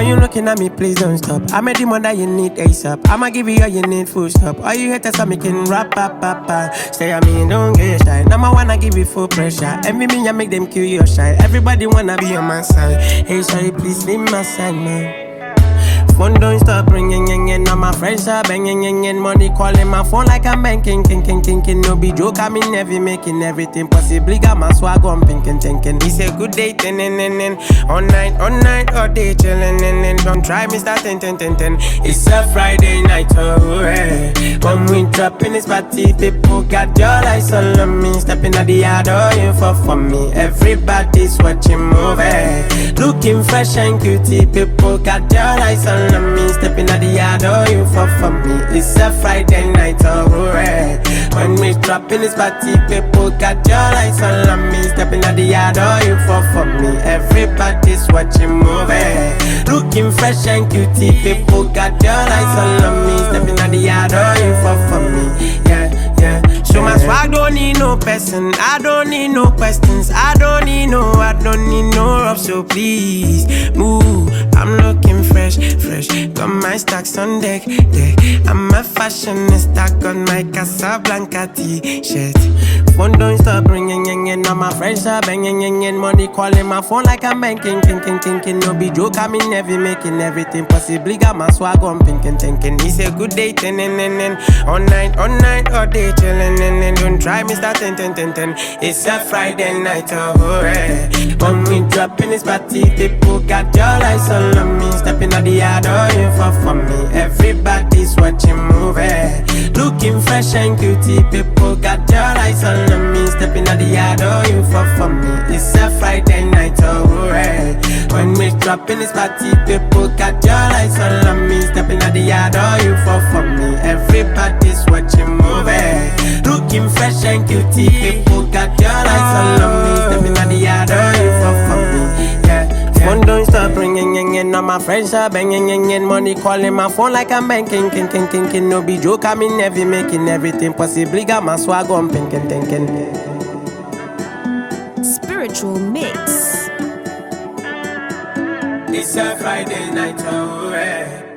you looking at me, please don't stop. I'm a demon that you need ASAP. I'ma give you all you need, full stop. All you haters are making rap, pap, pap, pap. Stay at me, don't get shy. Now I wanna give you full pressure. Envy me, I make them kill your shine. Everybody wanna be on my side. Hey, sorry, please leave my side, man. Phone don't stop ringing, now my friends are banging, money calling my phone like I'm banking, king. No be joke, I'm in heavy, making everything possibly. Got my swag on, pinking. It's a good day, all night, all day, chillin', don't try me, start 10. It's a Friday night, oh, hey. When we drop in this party, people got your eyes all on me. Stepping at the yard, oh, you for me. Everybody's watching movie, looking fresh and cutie. People got your eyes all on me. Stepping at the yard, oh, you for me. It's a Friday night, oh, hey. When we drop in this party, people got your eyes all on me. Stepping at the yard, oh, you for me. Everybody's watching movie, looking fresh and cutie. People got your eyes all on me. Stepping at the yard, oh, you for me. Yeah. So my swag don't need no person. I don't need no questions. I don't need no rub. So please move. I'm looking fresh. Got my stacks on deck. I'm a fashionista. Got my Casablanca t-shirt. Phone don't stop ringing. Now my friends are banging. Money calling my phone like I'm banking. King. No be joke. I'm in heavy, making everything possibly. Got my swag on pinking. It's a good day, all night, all day, chillin'. Don't try me, start 10. It's a Friday night, oh, hey. When we drop in this party, people got your eyes all on me. Stepping at the yard, oh, you for me. Everybody's watching movie, looking fresh and cutie. People got your eyes all on me. Stepping at the yard, oh, you for me. It's a Friday night, oh, hey. When we drop in this party, people got your eyes all on me. Stepping at the yard, oh, you for me. Everybody's watching movie, looking fresh and cutie. People got your eyes all on me. Stepping at the yard, oh, you for me. Yeah. Phone don't stop ringing, now my friends are banging, money calling my phone like I'm banking, king. No be joke, I'm in heavy, making everything possibly. Got my swag on, pinking. Spiritual Mix. It's a Friday night, oh, hey.